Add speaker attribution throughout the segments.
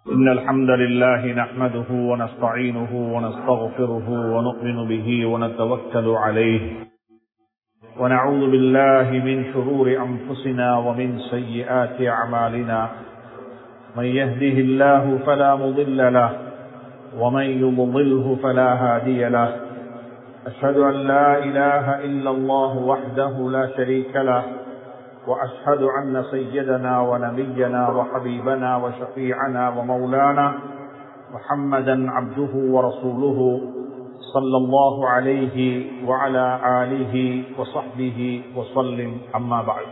Speaker 1: إن الحمد لله نحمده ونستعينه ونستغفره ونؤمن به ونتوكل عليه ونعوذ بالله من شرور أنفسنا ومن سيئات أعمالنا من يهده الله فلا مضل له ومن يضلله فلا هادي له أشهد أن لا إله إلا الله وحده لا شريك له وأشهد أن سيدنا ونبينا وحبيبنا وشفيعنا ومولانا محمدا عبده ورسوله صلى الله عليه وعلى آله وصحبه وسلم أما بعد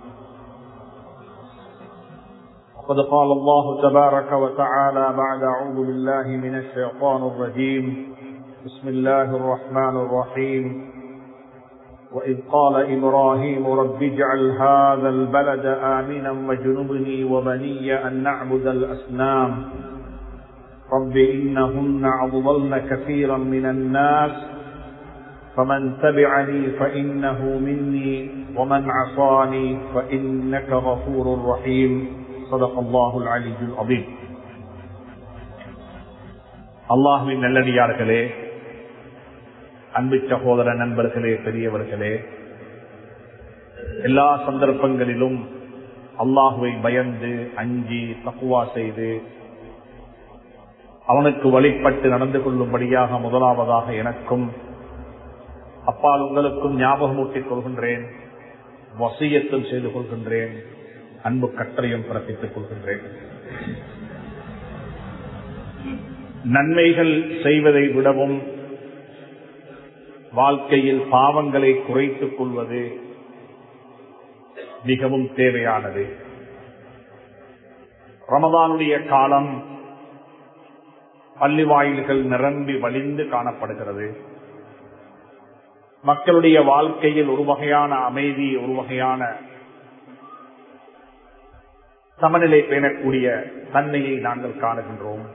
Speaker 1: قد قال الله تبارك وتعالى بعد أعوذ بالله من الشيطان الرجيم بسم الله الرحمن الرحيم وإذ قال إبراهيم رب اجعل هذا البلد آمنا واجنبني وبني أن نعبد الأصنام رب إنهن أضللن كثيرا من الناس فمن تبعني فإنه مني ومن عصاني فإنك غفور رحيم صدق الله العلي العظيم. அல்லாஹ்வின் நல்லடியார்களே, அன்பு சகோதர நண்பர்களே, பெரியவர்களே, எல்லா சந்தர்ப்பங்களிலும் அல்லாஹுவை பயந்து அஞ்சி தக்வா செய்து அவனுக்கு வழிபட்டு நடந்து கொள்ளும்படியாக முதலாவதாக எனக்கும் அப்பால் உங்களுக்கும் ஞாபகமூட்டிக் கொள்கின்றேன், வசியத்தும் செய்து கொள்கின்றேன், அன்பு கட்டளையும் பிறப்பித்துக் கொள்கின்றேன். நன்மைகள் செய்வதை விடவும் வாழ்க்கையில் பாவங்களை குறைத்துக் கொள்வது மிகவும் தேவையானது. ரமதானுடைய காலம் பள்ளி வாயில்கள் நிரம்பி வழிந்து காணப்படுகிறது. மக்களுடைய வாழ்க்கையில் ஒரு வகையான அமைதி, ஒரு வகையான சமநிலை பேணக்கூடிய தன்மையை நாங்கள் காணுகின்றோம்.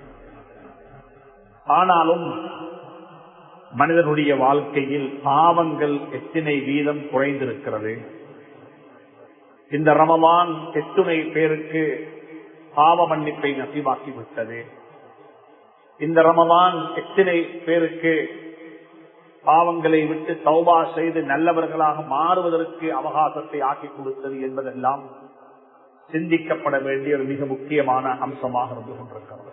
Speaker 1: ஆனாலும் மனிதனுடைய வாழ்க்கையில் பாவங்கள் எத்தனை வீதம் குறைந்திருக்கிறது. இந்த ரமலான் எத்துணை பேருக்கு பாவ மன்னிப்பை நசீபாக்கி விட்டது. இந்த ரமலான் எத்தனை பேருக்கு பாவங்களை விட்டு தௌபா செய்து நல்லவர்களாக மாறுவதற்கு அவகாசத்தை ஆக்கி கொடுத்தது என்பதெல்லாம் சிந்திக்கப்பட வேண்டிய ஒரு மிக முக்கியமான அம்சமாக இருந்து கொண்டிருக்கிறது.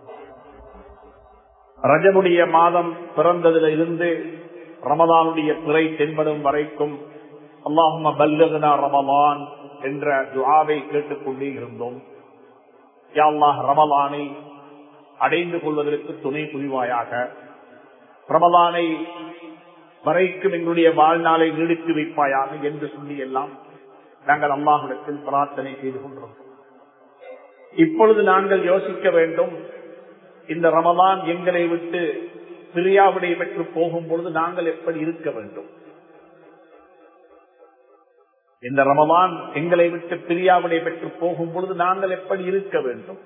Speaker 1: ரஜபுடைய மாதம் பிறந்ததில் இருந்து ரமலானுடைய பிறை தென்படும் வரைக்கும் அல்லாஹும்ம பல்லிக்னா ரமலான் என்ற துஆவை கேட்டுக்கொண்டே இருந்தோம். யா அல்லாஹ், ரமலானை அடைந்து கொள்வதற்கு துணை புரிவாயாக, ரமலானை வரைக்கும் எங்களுடைய வாழ்நாளை நீடித்து வைப்பாயாக என்று சொல்லி எல்லாம் நாங்கள் அல்லாஹ்விடத்தில் பிரார்த்தனை செய்து கொண்டோம். இப்பொழுது நாங்கள் யோசிக்க வேண்டும், இந்த ரமலான் எங்களை விட்டு பிரியாவிடை பெற்று போகும் பொழுது நாங்கள் எப்படி இருக்க வேண்டும்? இந்த ரமலான் எங்களை விட்டு பிரியாவிடை பெற்று போகும் பொழுது நாங்கள் எப்படி இருக்க வேண்டும்?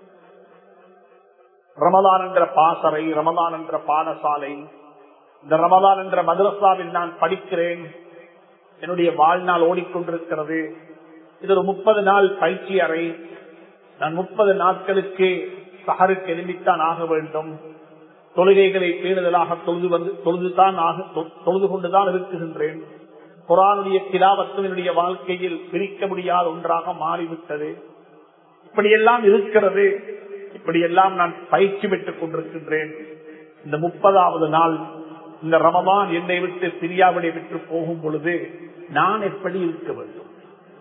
Speaker 1: ரமலான் என்ற பாசறை, ரமலான் என்ற பாடசாலை, இந்த ரமலான் என்ற மதரசாவில் நான் படிக்கிறேன், என்னுடைய வாழ்நாள் ஓடிக்கொண்டிருக்கிறது. இது ஒரு 30 நாள் பயிற்சி அறை. நான் 30 நாட்களுக்கு சஹருக்கு எழுப்பித்தான் ஆக வேண்டும். தொழுகைகளை பேணுதலாக தொழுது கொண்டுதான் இருக்குகின்றேன். குர்ஆனுடைய திலாவத்தும் என்னுடைய வாழ்க்கையில் பிரிக்க முடியாத ஒன்றாக மாறிவிட்டது. இப்படியெல்லாம் இருக்கிறது. இப்படியெல்லாம் நான் பயிற்சி பெற்றுக் கொண்டிருக்கின்றேன். இந்த 30வது நாள், இந்த ரமலான் என்னை விட்டு பிரியாவிடை பெற்று போகும் பொழுது நான் எப்படி இருக்க வேண்டும்?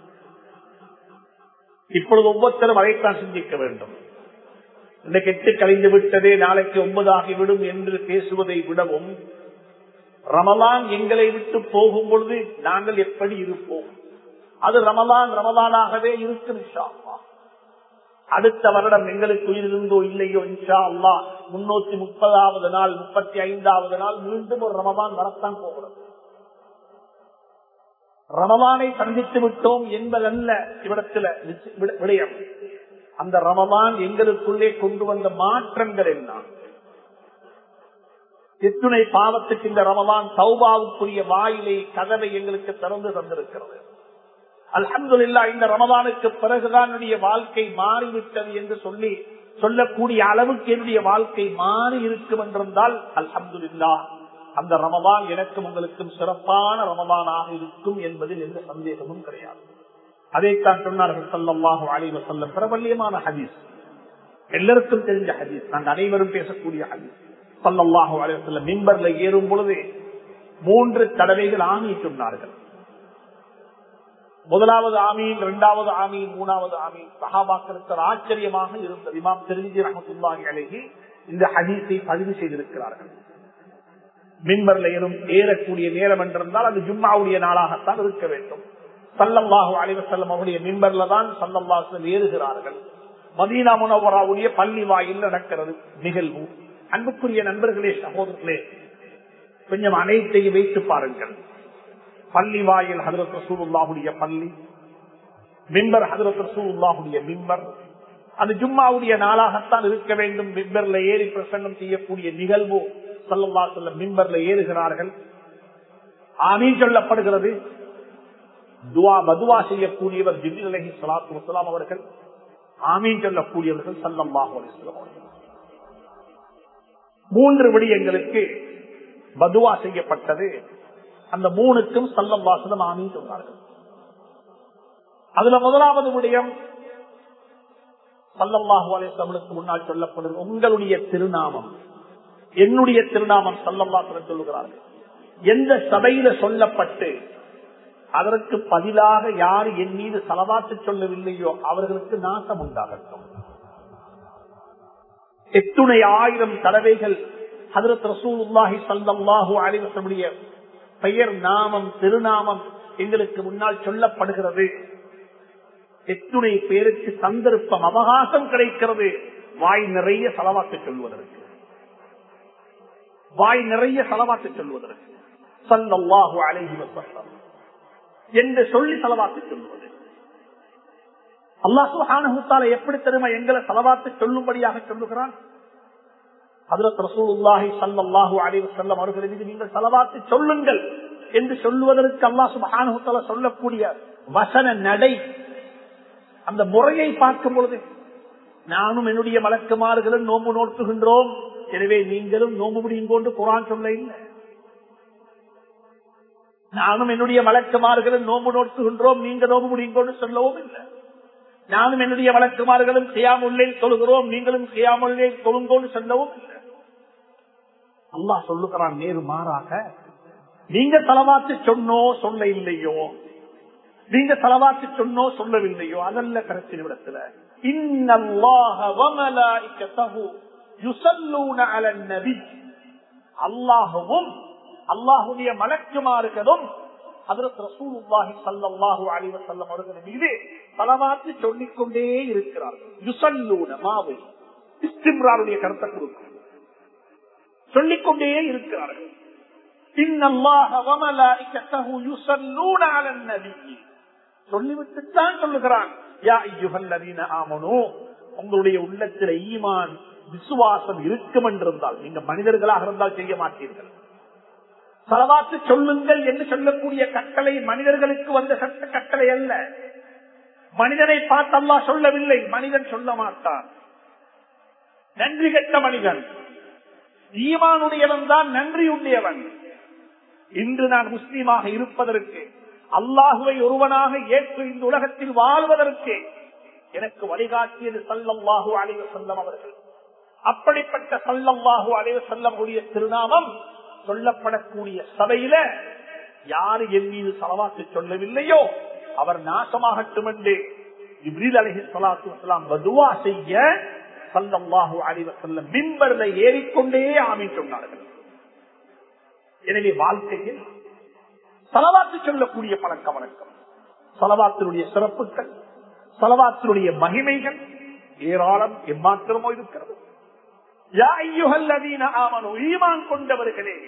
Speaker 1: இப்பொழுது ஒவ்வொருத்தரும் அதைத்தான் சிந்திக்க வேண்டும். இன்றைக்கு 8 கழிந்து விட்டதே, நாளைக்கு 9 ஆகிவிடும் என்று பேசுவதை விடவும் ரமலான் எங்களை விட்டு போகும் பொழுது நாங்கள் எப்படி இருப்போம்? அது ரமலானாகவே இருக்கும். இன்ஷா அல்லாஹ் அடுத்த வருடம் எங்களுக்கு உயிரிருந்தோ இல்லையோ, இன்ஷா அல்லாஹ் 330வது நாள், 35வது நாள் மீண்டும் ஒரு ரமலான் வரத்தான் போகிறது. ரமலானை சந்தித்து விட்டோம் என்பதல்ல இவ்விடத்தில் விடயம். அந்த ரமலான் எங்களுக்குள்ளே கொண்டு வந்த மாற்றங்கள் என்ன? எத்துணை பாவத்துக்கு இந்த ரமலான் தௌபாவுக்குரிய வாயிலை, கதவை எங்களுக்கு திறந்து தந்திருக்கிறது. அல்ஹம்துலில்லாஹ், இந்த ரமலானுக்கு பிறகுதான் வாழ்க்கை மாறிவிட்டது என்று சொல்லி சொல்லக்கூடிய அளவுக்கு என்னுடைய வாழ்க்கை மாறி இருக்கும் என்றிருந்தால் அல்ஹம்துலில்லாஹ், அந்த ரமதான் எனக்கும் உங்களுக்கும் சிறப்பான ரமதானாக இருக்கும் என்பதில் எந்த சந்தேகமும் கிடையாது. அதைத்தான் சொன்னார்கள் ஸல்லல்லாஹு அலைஹி வஸல்லம். பிரபல்யமான ஹதீஸ், எல்லாருக்கும் தெரிஞ்ச ஹதீஸ், நாங்கள் அனைவரும் பேசக்கூடிய ஹதீஸ். ஸல்லல்லாஹு அலைஹி வஸல்லம் மிம்பர்ல ஏறும் பொழுது 3 தடவைகள் ஆமீன் சொன்னார்கள். முதலாவது ஆமீன், 2வது ஆமீன், 3வது ஆமீன். சஹாபாக்களுக்கு ஆச்சரியமாக இருந்தது. இமாம் திர்மிதி ரஹ்மத்துல்லாஹி அலைஹி இந்த ஹதீஸை பதிவு செய்திருக்கிறார்கள். மிம்பர்ல ஏறக்கூடிய நேரம் என்றிருந்தால் அது ஜும்மாவுடைய நாளாகத்தான் இருக்க வேண்டும். ஸல்லல்லாஹு அலைஹி வஸல்லம் அவருடைய மிம்பர்ல தான் ஸல்லல்லாஹு அலைஹி வஸல்லம் ஏறுகிறார்கள். மதீனா முனவ்வராவுடைய பள்ளி வாயில் நடக்கிறது நிகழ்வு. அன்புக்குரிய நண்பர்களே, சகோதரர்களே, கொஞ்சம் அனைத்தையும் வைத்து பாருங்கள். பள்ளி வாயில் ஹஜ்ரத் ரசூலுல்லாஹுடைய பள்ளி, மிம்பர் ஹஜ்ரத் ரசூலுல்லாஹுடைய மிம்பர். அது ஜும்மாவுடைய நாளாகத்தான் இருக்க வேண்டும். மிம்பர்ல ஏறி பிரசங்கம் செய்யக்கூடிய நிகழ்வு. ஸல்லல்லாஹு அலைஹி வஸல்லம் மிம்பர்ல ஏறுகிறார்கள். ஆமீன் சொல்லப்படுகிறது. பதுவா செய்யக்கூடியவர் ஜிப்ரீல் அலைஹிஸ்ஸலாத்து வஸ்ஸலாம் அவர்கள், ஆமீன் சொல்லக்கூடியவர்கள் ஸல்லல்லாஹு அலைஹி வஸல்லம் அவர்கள். 3 விடயங்களுக்கு பதுவா செய்யப்பட்டது. அந்த 3க்கும் ஸல்லல்லாஹு அலைஹி வஸல்லம் ஆமீன் சொன்னார்கள். அதுல முதலாவது விடயம் ஸல்லல்லாஹு அலைஹி வஸல்லம் முன்னால் சொல்லப்படுது, உங்களுடைய திருநாமம் என்னுடைய திருநாமம் ஸல்லல்லாஹு அலைஹி வஸல்லம் சொல்லுகிறார்கள். எந்த சபையில சொல்லப்பட்டு அதற்கு பதிலாக யார் என் மீது ஸலவாத்து சொல்லவில்லையோ அவர்களுக்கு நாசம் உண்டாகட்டும். எத்துணை ஆயிரம் தடவைகள் ஹஜ்ரத் ரசூலுல்லாஹி ஸல்லல்லாஹு அலைஹி வஸல்லம் பெயர், நாமம், திருநாமம் எங்களுக்கு முன்னால் சொல்லப்படுகிறது. எத்துணை பேருக்கு சந்தர்ப்பம், அவகாசம் கிடைக்கிறது வாய் நிறைய ஸலவாத்து சொல்வதற்கு, வாய் நிறைய ஸலவாத்து சொல்வதற்கு. ஸல்லல்லாஹு அலைஹி வஸல்லம் என்று சொல்லி ஸலவாத்து சொல்வது. அல்லாஹ் சுப்ஹானஹு வ தஆலா எப்படி தெரியுமா எங்களை ஸலவாத்து சொல்லும்படியாக சொல்லுகிறான்? ஹஜ்ரத் ரசூலுல்லாஹி ஸல்லல்லாஹு அலைஹி வஸல்லம் அவர்கள் மீது நீங்கள் ஸலவாத்து சொல்லுங்கள் என்று சொல்லுவதற்கு அல்லாஹ் சுப்ஹானஹு வ தஆலா சொல்லக்கூடிய வசன நடை, அந்த முறையை பார்க்கும் பொழுது, நானும் என்னுடைய மலக்குமார்களும் நோன்பு நோக்குகின்றோம், எனவே நீங்களும் நோன்பு முடியுங்கொண்டு குர்ஆன் சொல்ல இல்லை. நானும் என்னுடைய மலக்குமார்களும் நோன்பு நோக்குகின்றோம், நீங்க நோன்பு முடியுங்கொண்டு சொல்லவும் இல்லை. நானும் என்னுடைய வழக்குமார்களும் கியாமுல் லைல் தொழுகிறோம், நீங்களும் கியாமுல் லைல் தொழுங்கோன்னு சொல்லவும் இல்லை. அல்லாஹ் சொல்லுகிறான் நேரு மாறாக, நீங்க ஸலவாத்து சொன்னோ சொல்ல இல்லையோ, நீங்க ஸலவாத்து சொன்னோ சொல்லவில்லையோ, அதல்ல பிரச்சனை இடத்துல. இன்னல்லாஹ வ மலாயிகத்தஹு யுஸல்லூன அலன் நபி, அல்லாஹ்வும் அல்லாஹ்வுடைய மலக்குமார்களும் ஹஜ்ரத் ரசூலுல்லாஹி ஸல்லல்லாஹு அலைஹி வஸல்லம் அவர்கள் மீது ஸலவாத்து சொல்லிக் கொண்டே இருக்கிறார்கள். யுஸல்லூன மாவை இஸ்திம்ராருடைய கருத்தை கொடுக்கும், சொல்லிக் கொண்டே இருக்கிறார்கள். இன்னல்லாஹ வ மலாயிகத்தஹு யுஸல்லூன அலன் நபி, சொல்லிவிட்டு தான் சொல்லுகிறான், யா அய்யுஹல்லதீன ஆமனூ, உங்களுடைய உள்ளத்தில் ஈமான் விசுவாசம் இருக்கும் என்றிருந்தால், நீங்க மனிதர்களாக இருந்தால் செய்ய மாட்டீர்கள். ஸலவாத்து சொல்லுங்கள் என்று சொல்லக்கூடிய கட்டளை மனிதர்களுக்கு வந்த சட்ட கட்டளை அல்ல. மனிதனை பார்த்து அல்லாஹ் சொல்லவில்லை, மனிதன் சொல்ல மாட்டான். நன்றி கெட்ட மனிதன், ஈமானுடையவன் தான் நன்றியுடையவன். இன்று நான் முஸ்லீமாக இருப்பதற்கு, அல்லாஹுவை ஒருவனாக ஏற்று இந்த உலகத்தில் வாழ்வதற்கு எனக்கு வழிகாட்டியது ஸல்லல்லாஹு அலைஹி வஸல்லம் அவர்கள். அப்படிப்பட்ட ஸல்லல்லாஹு அலைஹி வஸல்லம் உடைய திருநாமம் சொல்லப்படக்கூடிய சபையில யாரு என் மீது ஸலவாத்து சொல்லவில்லையோ அவர் நாசமாகட்டும் என்று ஜிப்ரீல் அலைஹிஸ்ஸலாத்து வஸலாம் பதுவா செய்ய ஸல்லல்லாஹு அலைஹி வஸல்லம் மிம்பர்ல ஏறிக்கொண்டே ஆமீன் சொன்னார்கள். எனவே வாழ்க்கையில் ஸலவாத்து சொல்லக்கூடிய பழக்க வழக்கம், ஸலவாத்தினுடைய சிறப்புகள், ஸலவாத்தினுடைய மகிமைகள் ஏராளம், எம்மாத்திரமோ இருக்கிறது. யா அய்யுஹல்லதீன ஆமனூ, ஈமான் கொண்டவர்களே,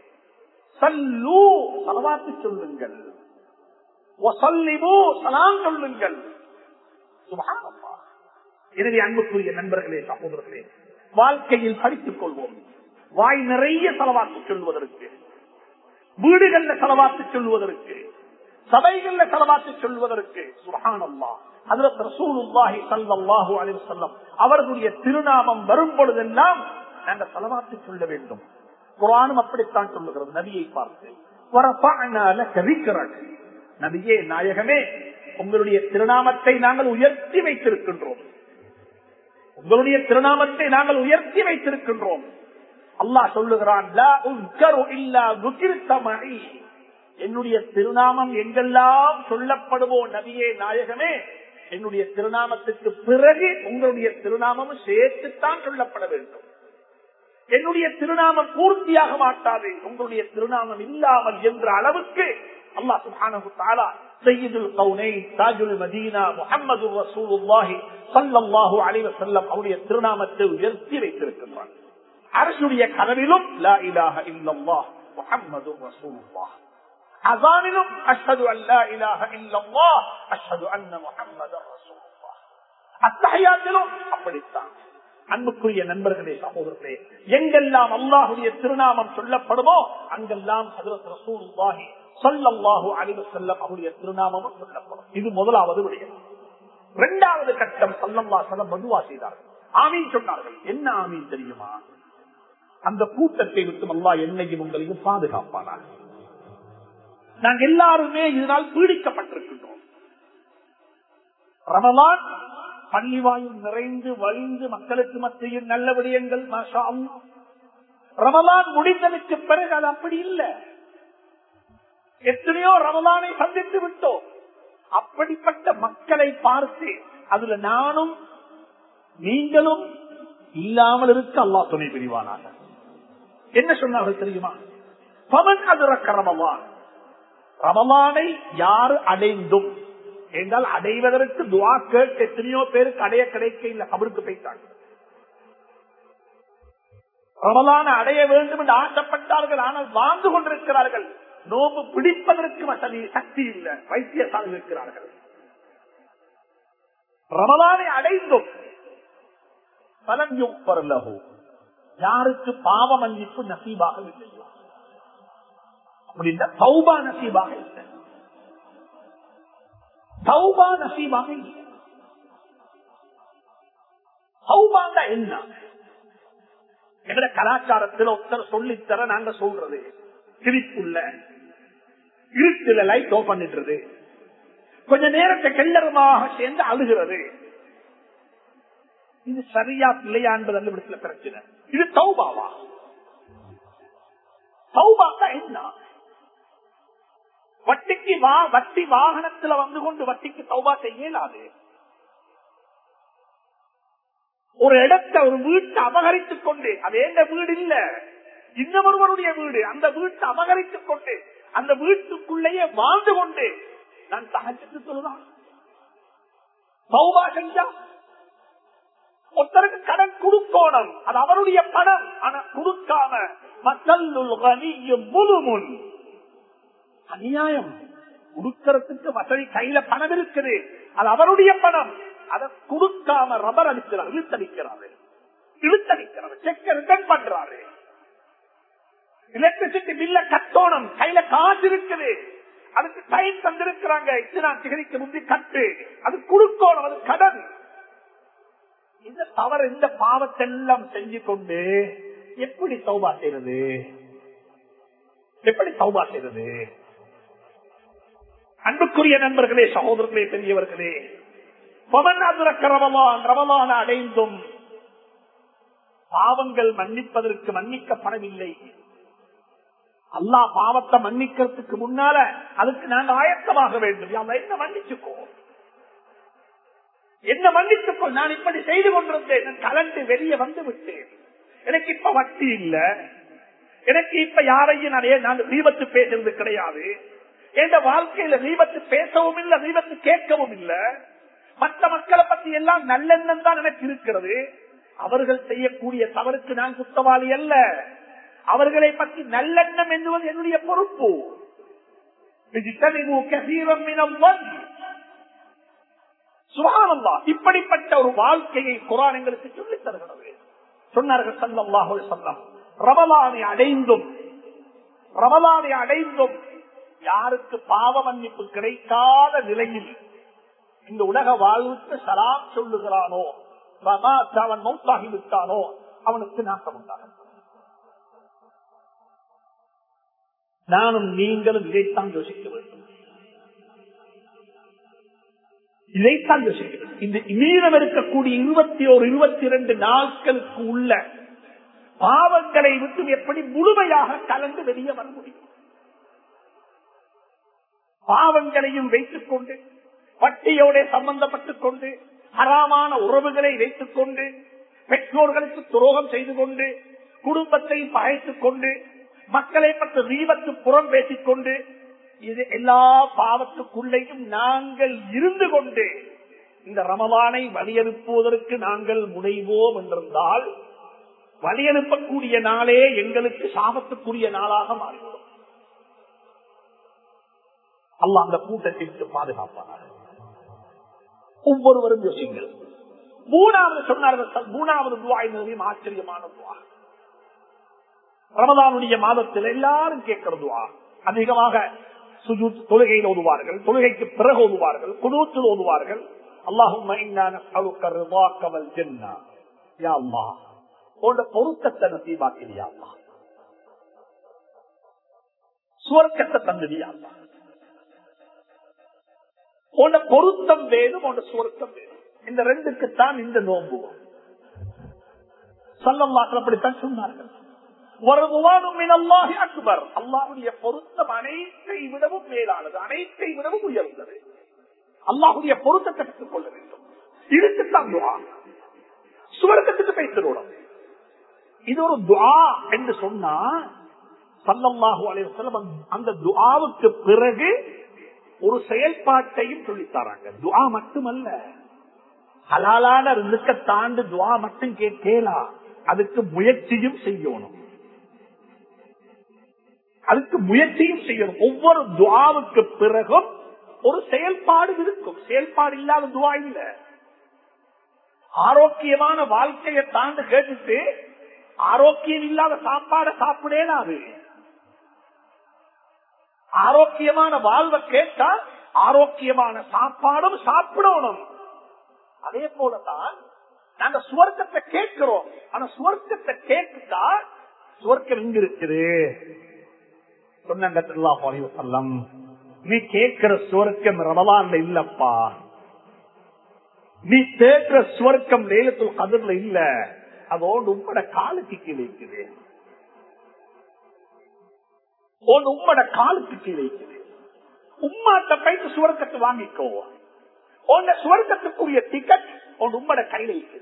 Speaker 1: ஸல்லூ, ஸலவாத்து சொல்லுங்கள், வஸல்லிமூ, ஸலாம் சொல்லுங்கள். சுப்ஹானல்லாஹ். எனவே அன்புக்குரிய நண்பர்களே, சகோதரர்களே, வாழ்க்கையில் படித்துக் கொள்வோம். வாய் நிறைய ஸலவாத்து சொல்வதற்கு, வீடுகள்ல ஸலவாத்து சொல்வதற்கு, சபைகள்ல ஸலவாத்து சொல்வதற்கு சுப்ஹானல்லாஹ் ஹஜ்ரத் ரசூலுல்லாஹி ஸல்லல்லாஹு அலைஹி வஸல்லம் அவர்களுடைய திருநாமம் வரும் பொழுதெல்லாம் நாங்கள் ஸலவாத்து சொல்ல வேண்டும். குர்ஆனும் அப்படித்தான் சொல்லுகிறது. நபியை பார்த்து வரஃபஅனா லக ذிக்ரக், நபியே நாயகமே உங்களுடைய திருநாமத்தை நாங்கள் உயர்த்தி வைத்திருக்கின்றோம். உங்களுடைய திருநாமத்தை நாங்கள் உயர்த்தி வைத்திருக்கின்றோம். அல்லாஹ் சொல்லுகிறான் லா உஸ்கரு இல்லா ذுகிர்த மஇ, என்னுடைய திருநாமம் எங்கெல்லாம் சொல்லப்படுவோ நபியே நாயகமே என்னுடைய திருநாமத்துக்கு பிறகு உங்களுடைய திருநாமமும் சேர்த்துத்தான் சொல்லப்பட வேண்டும். என்னுடைய திருநாமம் பூர்த்தியாக மாட்டாது உங்களுடைய திருநாமம் இல்லாமல் என்ற அளவுக்கு அல்லாஹ் சுப்ஹானஹு வ தஆலா சய்யிதுல் கௌனைன் தாஜுல் மதீனா முஹம்மதுர் ரசூலுல்லாஹி ஸல்லல்லாஹு அலைஹி வஸல்லம் அவருடைய திருநாமத்தை உயர்த்தி வைத்திருக்கிறார். அரசுடைய கனவிலும் லா இலாஹ இல்லல்லாஹ் முஹம்மதுர் ரசூலுல்லாஹ், அஸானிலும் அஷ்ஹது அல்லா இலாஹ இல்லல்லாஹ் அஷ்ஹது அன்ன முஹம்மதர் ரசூலுல்லாஹ், அத்தஹியாத்திலும் அப்படித்தான். அன்புக்குரிய நண்பர்களே சகோதரர்களே, எங்கெல்லாம் அல்லாஹ்வுடைய திருநாமம் சொல்லப்படுமோ அங்கெல்லாம் ஹஜ்ரத் ரசூலுல்லாஹி ஸல்லல்லாஹு அலைஹி வஸல்லம் அவருடைய திருநாமமும் சொல்லப்படும். இது முதலாவது விடயம். இரண்டாவது கட்டம் ஸல்லல்லாஹு அலைஹி வஸல்லம் துஆ செய்தார்கள், ஆமீன் சொன்னார்கள். என்ன ஆமீன் தெரியுமா? அந்த கூட்டத்தை விட்டு அல்லாஹ் என்னையும் உங்களையும் பாதுகாப்பானார். நாங்கள் எல்லாருமே இதனால் பீடிக்கப்பட்டிருக்கின்றோம். ரமலான் பள்ளிவாயும் நிறைந்து வழிந்து மக்களுக்கு மத்தியில் நல்ல விடயங்கள் மாஷா அல்லாஹ். ரமலான் முடிந்ததற்கு பிறகு அது அப்படி இல்லை. எத்தனையோ ரமலானை சந்தித்து விட்டோம். அப்படிப்பட்ட மக்களை பார்த்து அதுல நானும் நீங்களும் இல்லாமல் இருக்க அல்லாஹ் துணை புரிவானாக. என்ன சொன்னார்கள் தெரியுமா? பவன் அதுரக்க ரமலான், ரமலானை யாரு அடைந்தும் என்றால் அடைவதற்கு துஆ கேட்டு எத்தனையோ பேருக்கு அடைய கிடைக்க இல்லை, கபருக்கு போயிட்டாங்க. ரமலானை அடைய வேண்டும் என்று ஆசைப்பட்டார்கள், ஆனால் வாழ்ந்து கொண்டிருக்கிறார்கள். நோம்பு பிடிப்பதற்கு வசதி சக்தி இல்லை, வைத்தியசாலை இருக்கிறார்கள். ரமலானை அடைந்தும் பலம் யுக்பர்லஹு, யாருக்கு பாவ மன்னிப்பு நசீபாக இல்லை, அப்படின்னா தௌபா நசீபாக இல்லை, தௌபா நசீபாக இல்லை. தௌபாங்க என்ன? எங்க கலாச்சாரத்தில் ஒருத்தர் சொல்லித்தர நாங்க சொல்றது சிரிப்புள்ள இருட்டுல லைட் ஆஃப் பண்ணிடுறது, கொஞ்ச நேரத்தை கெல்லரமாக சேர்ந்து அழுகிறது. இது சரியா இல்லையா என்பது அந்த விடத்துல பிரச்சனை. இது தௌபாவா? தௌபாக்கா என்ன? வட்டிக்கு வட்டி வாகனத்துல வந்து கொண்டு வட்டிக்கு தௌபா செய்யலாது. ஒரு இடத்தை ஒரு வீட்டை அபகரித்துக் கொண்டு, அது எந்த வீடு இல்ல, இன்னொருவருடைய வீடு, அந்த வீட்டை அபகரித்துக் கொண்டு அந்த வீட்டுக்குள்ளேயே வாழ்ந்து கொண்டு நான் தஹஜ்ஜுத் தொழுதான் தௌபா செஞ்சா, ஒருத்தருக்கு கடன் கொடுக்கணும், அது அவருடைய பணம், ஆனா கொடுக்காம மத்தல்லுல் கனிய்யும் முதுமுன், அநியாயம். கொடுக்கறதுக்கு வசதி, கையில பணம் இருக்குது, அது அவருடைய பணம், அதை கொடுக்காம ரப்பர் அடிக்கிறார், இழுத்தடிக்கிறாரு, செக்க ரிட்டர்ன் பண்றாரு. எலக்ட்ரிசிட்டி பில்ல கட்டோணும், கையில காசு இருக்குது, அதுக்கு டைம் தந்திருக்கிறாங்க, இத்தனை சிகரிக்கு முந்தி கட்டு, அது கொடுக்கணும், அது கடன். இந்த தவறு, இந்த பாவத்தை எல்லாம் செஞ்சு கொண்டு எப்படி தௌபா செய்யறது? எப்படி தௌபா செய்யறது? அன்புக்குரிய நண்பர்களே, சகோதரர்களே, பெரியவர்களே, ரமலான் அடைந்தும் பாவங்கள் மன்னிப்பதற்கு மன்னிக்கப்படவில்லை. அல்லாஹ் பாவத்தை மன்னிக்கிறதுக்கு முன்னால அதுக்கு நாங்க ஆயத்தமாக வேண்டும். என்ன மன்னிச்சுக்கோ, என்ன மன்னிச்சுக்கோ, நான் இப்படி செய்து கொண்டிருந்தேன், நான் கலந்து வெளியே வந்து விட்டேன், எனக்கு இப்ப வட்டி இல்ல, எனக்கு இப்ப யாரையும் நான் தீபத்து பேசுறது கிடையாது, என் வாழ்க்கையில தீபத்து பேசவும் இல்லை, தீபத்து கேட்கவும் இல்லை, மற்ற மக்களை பத்தி எல்லாம் நல்லெண்ணம் தான் எனக்கு இருக்கிறது, அவர்கள் செய்யக்கூடிய தவறுக்கு நான் குற்றவாளி அல்ல, அவர்களை பற்றி நல்லெண்ணம் என்பது என்னுடைய பொறுப்பு. சுப்ஹானல்லாஹ், இப்படிப்பட்ட ஒரு வாழ்க்கையை குர்ஆன் எங்களுக்கு சொல்லித் தருகிறது. சொன்னார்கள் ஸல்லல்லாஹு அலைஹி வஸல்லம், ரமலானை அடைந்தும் யாருக்கு பாவ மன்னிப்பு கிடைக்காத நிலையில் இந்த உலக வாழ்வுக்கு சலாம் சொல்லுகிறானோ, அவன் மௌத்தாகிவிட்டானோ, அவனுக்கு நாசம் உண்டாகும். நானும் நீங்களும் இதைத்தான் யோசிக்க வேண்டும். இதைத்தான் யோசிக்க வேண்டும். இந்த மீதம் இருக்கக்கூடிய 21, 22 நாட்களுக்கு உள்ள பாவங்களை விட்டு எப்படி முழுமையாக கலந்து வெளியே வர முடியும்? பாவங்களையும் வைத்துக் கொண்டு, பட்டியோட சம்பந்தப்பட்டுக் கொண்டு, ஹராமான உறவுகளை வைத்துக் கொண்டு, பெற்றோர்களுக்கு துரோகம் செய்து கொண்டு, குடும்பத்தை பகைத்துக் கொண்டு, மக்களை பற்றி தீபத்து புறம் பேசிக் கொண்டு, இது எல்லா பாவத்துக்குள்ளேயும் நாங்கள் இருந்து கொண்டு இந்த ரமலானை வழியனுப்புவதற்கு நாங்கள் முனைவோம் என்றிருந்தால், வழியனுப்பக்கூடிய நாளே எங்களுக்கு சாபத்துக்குரிய நாளாக மாறிவிடும். அல்லாஹ் அந்த கூட்டத்திற்கு பாதுகாப்பானார். ஒவ்வொருவரும் யோசிங்கள். மூணாவது சொன்னார்கள், மூணாவது துஆ என்பதையும் ஆச்சரியமான துஆ. ரமதானுடைய மாதத்தில் எல்லாரும் கேட்கிற துஆ. அதிகமாக சுஜூத் தொழுகையில் ஓதுவார்கள், தொழுகைக்கு பிறகு ஓதுவார்கள், குனூத்தில் ஓதுவார்கள். அல்லாஹும்ம இன்னா நஸ்அலுக ரிதாக வல் ஜன்னah. யா அல்லாஹ், உன்னுடைய பொருத்தத்தை நசீபாக்கிறியா அல்லாஹ், சுவர்க்கத்தை தந்துடியா அல்லாஹ். உன்னுடைய பொருத்தம் வேணும், உன்னுடைய சுவர்க்கம் வேணும். இந்த ரெண்டுக்குத்தான் இந்த நோன்பு. ஸல்லல்லாஹு அலைஹி அப்படித்தான் சொன்னார்கள். அக்பர், அல்லாஹ்வுடைய பொருத்தம் அனைத்தை விடவும் மேலானது, அனைத்தை விடவும் உயர்ந்தது. அல்லாஹ்வுடைய பொருத்தத்தை பெற்றுக் கொள்ள வேண்டும். இதுக்குத்தான் துஆ. சுவர்க்கத்துக்கு பேசுறோம். இது ஒரு துஆ என்று சொன்னா ஸல்லல்லாஹு அலைஹி வஸல்லம் அந்த துஆவுக்கு பிறகு ஒரு செயல்பாட்டையும் சொல்லித்தாராங்க. துஆ மட்டுமல்ல, ஹலாலான ரிஸ்க தாண்டி துஆ மட்டும் கேட்கலா, அதுக்கு முயற்சியும் செய்யணும். அதுக்கு முயற்சியும் செய்யணும். ஒவ்வொரு துஆவுக்கு பிறகும் ஒரு செயல்பாடு இருக்கும். செயல்பாடு இல்லாத துஆ இல்ல. ஆரோக்கியமான வாழ்க்கையை தாண்டி கேட்டுட்டு ஆரோக்கியம் இல்லாத சாப்பாடை சாப்பிடலாது. ஆரோக்கியமான வாழ்வை கேட்டா ஆரோக்கியமான சாப்பாடும் சாப்பிடணும். அதே போலதான் நாங்க சுவர்க்கத்தை கேட்கிறோம். ஆனா சுவர்க்கத்தை கேட்டுட்டா சுவர்க்கம் எங்க இருக்குது சொன்னாங்க ஸல்லல்லாஹு அலைஹி வஸல்லம், நீ கேட்கிற சுவர்க்கம் ரமலான்ல இல்லப்பா, நீ கேட்கிற சுவர்க்கம் லைலத்துல் கத்ர்ல இல்ல, அதோடு உம்மட காலுக்கு கீழே இருக்குது. உம்மட காலுக்கு கீழே இருக்குது. உம்மாட்ட போயிட்டு சுவர்க்கத்தை வாங்கிக்கோ. உன்ன சுவர்க்கத்துக்குரிய டிக்கெட் உம்மட கையில இருக்குது.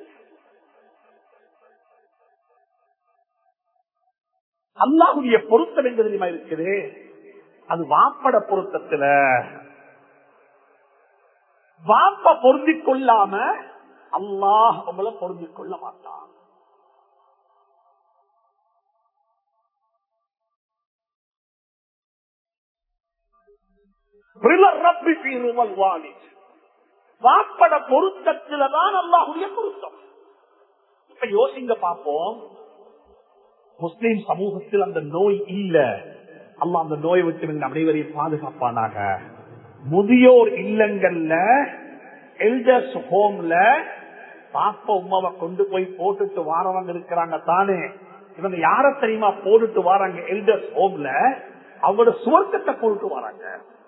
Speaker 1: அல்லாஹ்வுடைய பொருத்தம் எங்க தெரியுமா இருக்குது? அது வாப்பட பொருத்தத்துல. வாப்ப பொருந்திக் கொள்ளாம அல்லாஹ் உங்களை பொருந்திக் கொள்ள மாட்டான். வாப்பட பொருத்தத்தில்தான் அல்லாஹ்வுடைய பொருத்தம். இப்ப யோசிங்க பாப்போம், முஸ்லிம் சமூகத்தில் அந்த நோய் இல்ல. அல்லாஹ் அந்த நோயை விட்டு அனைவரையும் பாதுகாப்பானாக. முதியோர் இல்லங்கள்ல, எல்டர்ஸ் ஹோம்ல பாப்பா உமாவை கொண்டு போய் போட்டுட்டு வாரவங்க இருக்கிறாங்க தானே. இவங்க யார தெரியுமா போட்டுட்டு வராங்க? எல்டர்ஸ் ஹோம்ல அவங்களோட சுவர்க்கத்தை போட்டு வராங்க.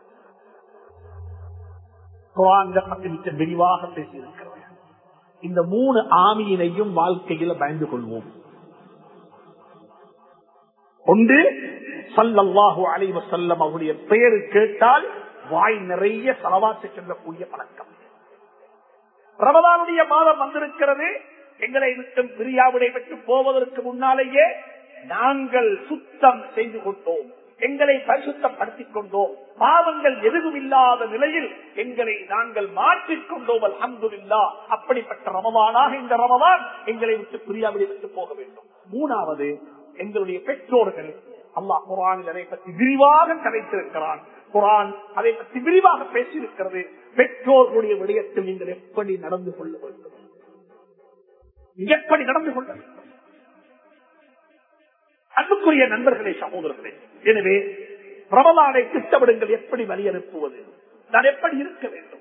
Speaker 1: விரிவாக பேசியிருக்கிறாங்க. இந்த 3 ஆமியினையும் வாழ்க்கையில பயந்து கொள்வோம். ஒன்று, ஸல்லல்லாஹு அலைஹி வஸல்லம் அவருடைய பெயர் கேட்டால் வாய் நிறைய ஸலவாத் சொல்லக்கூடிய பழக்கம். ரமலானுடைய மாதம் வந்திருக்கிறது. எங்களை விட்டு பிரியாவிடை பெற்று போவதற்கு முன்னாலேயே நாங்கள் சுத்தம் செய்து கொண்டோம், எங்களை பரிசுத்தப்படுத்திக் கொண்டோம். பாவங்கள் எதுவும் இல்லாத நிலையில் எங்களை நாங்கள் மாற்றிக்கொண்டோம். அல்ஹம்துலில்லாஹ். அப்படிப்பட்ட ரமலானாக இந்த ரமலான் எங்களை விட்டு பிரியாவிடை பெற்று போக வேண்டும். மூணாவது, எங்களுடைய பெற்றோர்கள். அல்லாஹ் குர்ஆனில் அதை பற்றி விரிவாக கதைத்திருக்கிறான். குர்ஆன் அதை பற்றி விரிவாக பேசியிருக்கிறது. பெற்றோர்களுடைய விடயத்தில் நீங்கள் எப்படி நடந்து கொள்ள வேண்டும், எப்படி நடந்து கொள்ள வேண்டும்? அன்புக்குரிய நண்பர்களே, சகோதரர்களே, எனவே ரமலானை திட்டமிடுங்கள். எப்படி வழி அனுப்புவது, நான் எப்படி இருக்க வேண்டும்,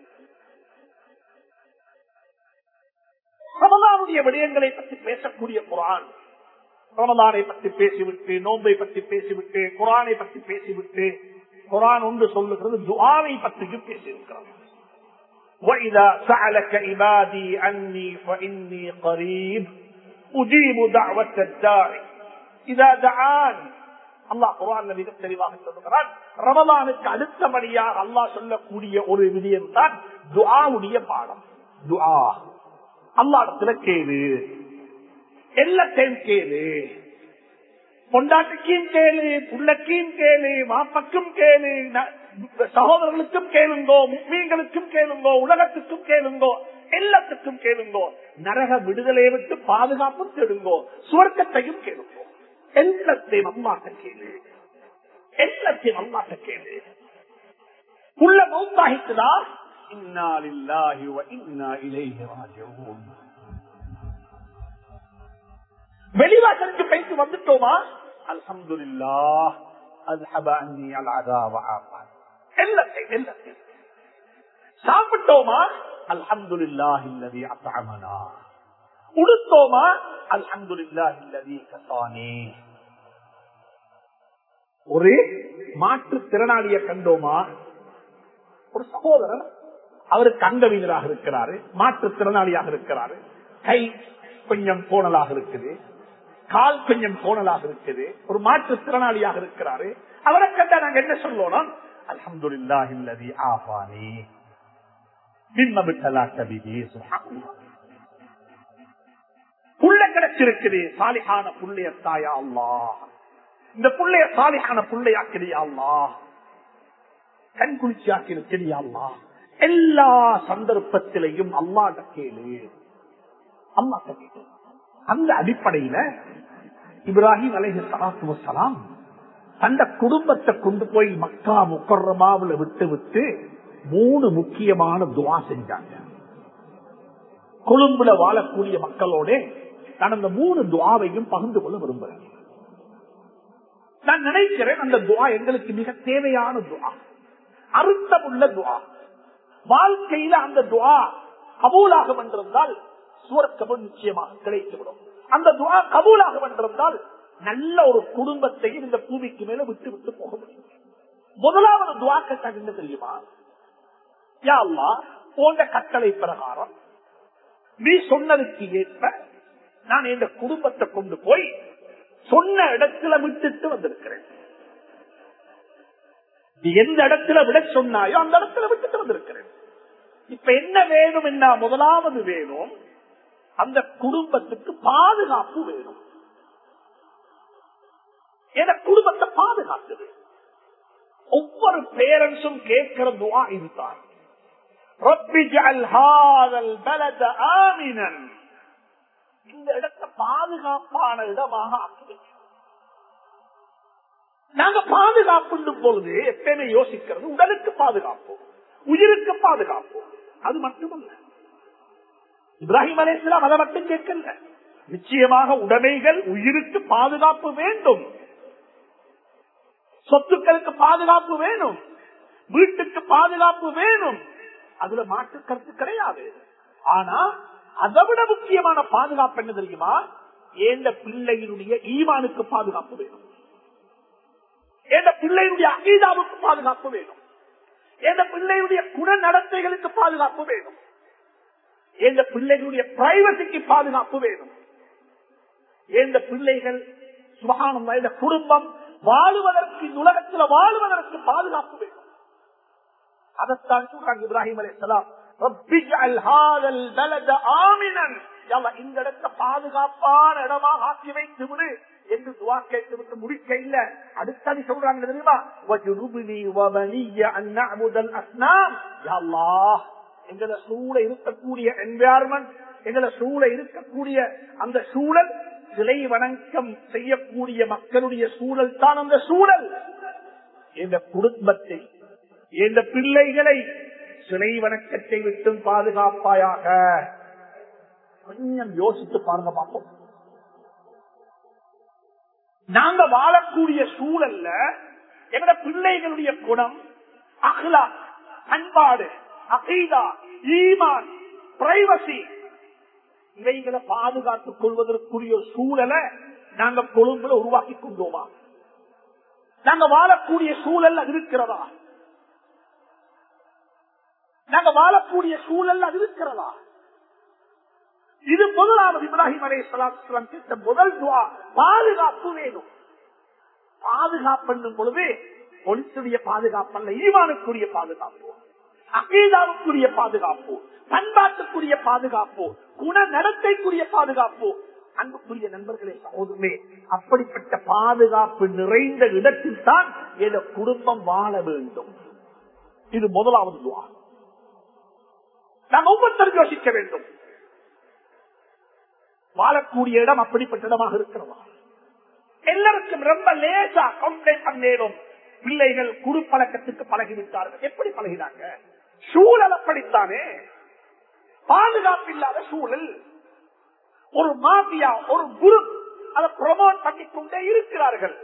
Speaker 1: ரமலானுடைய விடயங்களை பற்றி பேசக்கூடிய குர்ஆன். ரமலானை பற்றி பேசிவிட்டு, நோன்பை பற்றி பேசிவிட்டு, குர்ஆனை பற்றி பேசிவிட்டு, குர்ஆன் ஒன்று சொல்லுகிறது துஆவை பற்றியும் பேசியிருக்கிறது. وَإِذَا سَأَلَكَ عِبَادِي عَنِّي فَإِنِّي قَرِيبٌ أُجِيبُ دَعْوَةَ الدَّاعِ إِذَا دَعَانِ. அல்லாஹ் குர்ஆன்ல மிக தெளிவாக சொல்லுகிறான். ரமலானுக்கு அடுத்தபடியாக அல்லாஹ் சொல்லக்கூடிய ஒரு விடயம் தான் துஆவுடைய பாடம். துஆ அல்லாஹ்விடத்துல கேளு, எல்லாத்தையும் கேளு, பொண்டாட்டிக்கும் கேளு, புள்ளக்கும் கேளு, மாப்பக்கும் கேளு, சகோதரர்களுக்கும் கேளுங்கோ, முஸ்லீம்களுக்கும் கேளுங்கோ, உலகத்துக்கும் கேளுங்கோ, எல்லாத்துக்கும் கேளுங்கோ. நரக விடுதலையை விட்டு பாதுகாப்பும் தேடுங்கோ, சுவர்க்கத்தையும் கேளுங்கோ. எல்லாத்தையும் அல்லாஹ்ட்ட கேளு, எல்லாத்தையும் அல்லாஹ்ட்ட கேளு. புள்ள மௌத்தாகிட்டுதா, இன்னா லில்லாஹி வ இன்னா இலைஹி ராஜிஊன். வெளிவாசலுக்கு போயிட்டு வந்துட்டோமா, அல்ஹம்துலில்லாஹ் அஸ்ஹப அன்னி அல் அஸாப ஆஃபான். எல்லாத்தையும் சாப்பிட்டோமா, அல்ஹம்துலில்லாஹி அல்லதி அத்அமனா. உடுத்தோமா, அல்ஹம்துலில்லாஹி அல்லதி கஸானி. ஒரு மாற்றுத்திறனாளியை கண்டோமா, ஒரு சகோதரர் அவருக்கு அங்கவீனராக இருக்கிறாரு, மாற்றுத்திறனாளியாக இருக்கிறாரு, கை கொஞ்சம் கோணலாக இருக்குது, கால் கொஞ்சம் கோணலாக இருக்குது, ஒரு மாற்றுத்திறனாளியாக இருக்கிறாரு. அவரை கண்டா நாங்க என்ன சொல்லணும், அல்ஹம்துலில்லாஹி அல்லதி ஆஃபானி மிம்ம பிதலாக பிஹி. சுப்ஹானல்லாஹ். புள்ள கிடைச்சிருக்குது, சாலிஹான புள்ளைய தாயா அல்லாஹ், இந்த புள்ளைய சாலிஹான புள்ளையாக்கிறியா அல்லாஹ், கண் குளிர்ச்சியாக்கி இருக்கிறியா அல்லாஹ். எல்லா சந்தர்ப்பத்திலையும் அல்லாஹ்ட்ட கேளு, அல்லாஹ்ட்ட கேளு. அந்த அடிப்படையில இப்ராஹிம் அலைஹிஸ்ஸலாத்து வஸ்ஸலாம் அந்த குடும்பத்தை கொண்டு போய் மக்கா முக்கர்ரமாவுல விட்டு விட்டு 3 முக்கியமான துஆ செஞ்சாங்க. கொழும்புல வாழக்கூடிய மக்களோட நான் அந்த 3 துஆவையும் பகிர்ந்து கொள்ள விரும்புகிறேன். நான் நினைக்கிறேன் அந்த துஆ எங்களுக்கு மிக தேவையான துஆ, அர்த்தமுள்ள துஆ. வாழ்க்கையில அந்த துஆ கபூலாக வந்திருந்தால் சுவர்க்கம் நிச்சயமாக கிடைத்துவிடும். அந்த துஆ கபூலாக வந்திருந்தால் நல்ல ஒரு குடும்பத்தையும் இந்த பூமிக்கு மேல விட்டு விட்டு போக முடியும். முதலாவது துஆ கேட்டாங்க என்ன தெரியுமா, யா அல்லாஹ் போன்ற கட்டளை பிரகாரம் நீ சொன்னதுக்கு ஏற்ப நான் இந்த குடும்பத்தை கொண்டு போய் சொன்ன இடத்துல விட்டுட்டு வந்திருக்கிறேன். நீ எந்த இடத்துல விட சொன்னாயோ அந்த இடத்துல விட்டுட்டு வந்திருக்கிறேன். இப்ப என்ன வேணும், என்ன முதலாவது வேணும், அந்த குடும்பத்துக்கு பாதுகாப்பு வேணும். என குடும்பத்தை பாதுகாக்குது. ஒவ்வொரு பேரண்ட்ஸும் கேட்கிற துஆ இதுதான், ரப்பி ஜஅல் ஹாதல் பலத ஆமினன். இந்த இடத்தை பாதுகாப்பான இடமாக ஆக்குது. நாங்க பாதுகாப்பு பொழுது எப்பயுமே யோசிக்கிறது உடலுக்கு பாதுகாப்பு, உயிருக்கு பாதுகாப்பு. அது மட்டுமல்ல, இப்ராஹிம் அலைஹிஸ்ஸலாம் அதை மட்டும் கேட்கல, நிச்சயமாக உடைமைகள் உயிருக்கு பாதுகாப்பு வேண்டும், சொத்துக்களுக்கு பாதுகாப்பு வேணும், வீட்டுக்கு பாதுகாப்பு வேணும், அதுல மாற்று கருத்து கிடையாது. ஆனா அதை விட முக்கியமான பாதுகாப்பு என்ன தெரியுமா, ஏந்த பிள்ளையினுடைய ஈமானுக்கு பாதுகாப்பு வேணும், ஏந்த பிள்ளையுடைய அகீதாவுக்கு பாதுகாப்பு வேணும், ஏந்த பிள்ளையுடைய குண நடத்தைகளுக்கு பாதுகாப்பு வேணும், ஏந்த பிள்ளைகளுடைய பிரைவசிக்கு பாதுகாப்பு வேணும், ஏந்த பிள்ளைகள் சுபஹானல்லாஹ் இந்த குடும்பம் வாழுவதற்கு, உலகத்தில் வாழுவதற்கு பாதுகாப்பு வேணும். அதைத்தான் சொல்றாங்க இப்ராஹிம் அலைஹிஸ்ஸலாம், ரப்பி ஜஅல் ஹாதல் பலத ஆமினன். யா அல்லாஹ் இந்த இடத்தை பாதுகாப்பான இடமாக ஆக்கி வைத்து விடு என்று துஆ கேட்டு விட்டு முடிக்க இல்ல, அடுத்தது சொல்றாங்க தெரியுமா, வஜுனுப்னி வபனிய அன் நஅபுதல் அஸ்னாம். யா அல்லாஹ் எங்களை சூழ இருக்கக்கூடிய என்வாயர்மெண்ட், எங்களை சூழ இருக்கக்கூடிய அந்த சூழல், சிலை வணக்கம் செய்யக்கூடிய மக்களுடைய சூழல் தான் அந்த சூழல். இந்த குடும்பத்தை, இந்த பிள்ளைகளை சிலை வணக்கத்தை விட்டும் பாதுகாப்பாயாக. கொஞ்சம் யோசித்து பாருங்க பார்ப்போம். நாங்க வாழக்கூடிய சூழல்ல எங்களுடைய பிள்ளைகளுடைய குணம், அஹ்லாக், பண்பாடு, அகீதா, ஈமான், பிரைவசி, இவைகளை பாதுகாத்துக் கொள்வதற்குரிய சூழலை நாங்க கொழும்புல உருவாக்கி கொண்டோமா? நாங்க வாழக்கூடிய சூழல் அது இருக்கிறதா? நாங்க வாழக்கூடிய சூழல் அது இருக்கிறதா? இது முதலாவது இப்ராஹிம் அலைஹிஸ்ஸலாம் கேட்ட முதல் துஆ. பாதுகாப்பு வேணும். பாதுகாப்பு என்னும் பொழுது ஒளித்துடைய பாதுகாப்பு அல்ல, ஈமானுக்குரிய பாதுகாப்பு, அகீதாவுக்குரிய பாதுகாப்பு, பண்பாட்டுக்குரிய பாதுகாப்பு, குண நடத்தைக்குரிய பாதுகாப்பு. அன்புக்குரிய நண்பர்களே, சகோதரர்களே, அப்படிப்பட்ட பாதுகாப்பு நிறைந்த இடத்தில் தான் என் குடும்பம் வாழ வேண்டும். இது முதலாவது துஆ. நாம் ஒவ்வொருத்தரும் யோசிக்க வேண்டும், வாழக்கூடிய இடம் அப்படிப்பட்ட இடமாக இருக்கிறதா? எல்லாருக்கும் ரொம்ப லேசா கம்ப்ளைண்ட் பண்ணேனும். பிள்ளைகள் குறுப்பழக்கத்துக்கு பழகிவிட்டார்கள். எப்படி பழகினாங்க? சூழல் அப்படித்தானே. பாதுகாப்பு இல்லாத சூழல். ஒரு மாஃபியா, ஒரு குரூப் அதை ப்ரமோட் பண்ணிக்கொண்டே இருக்கிறார்கள்.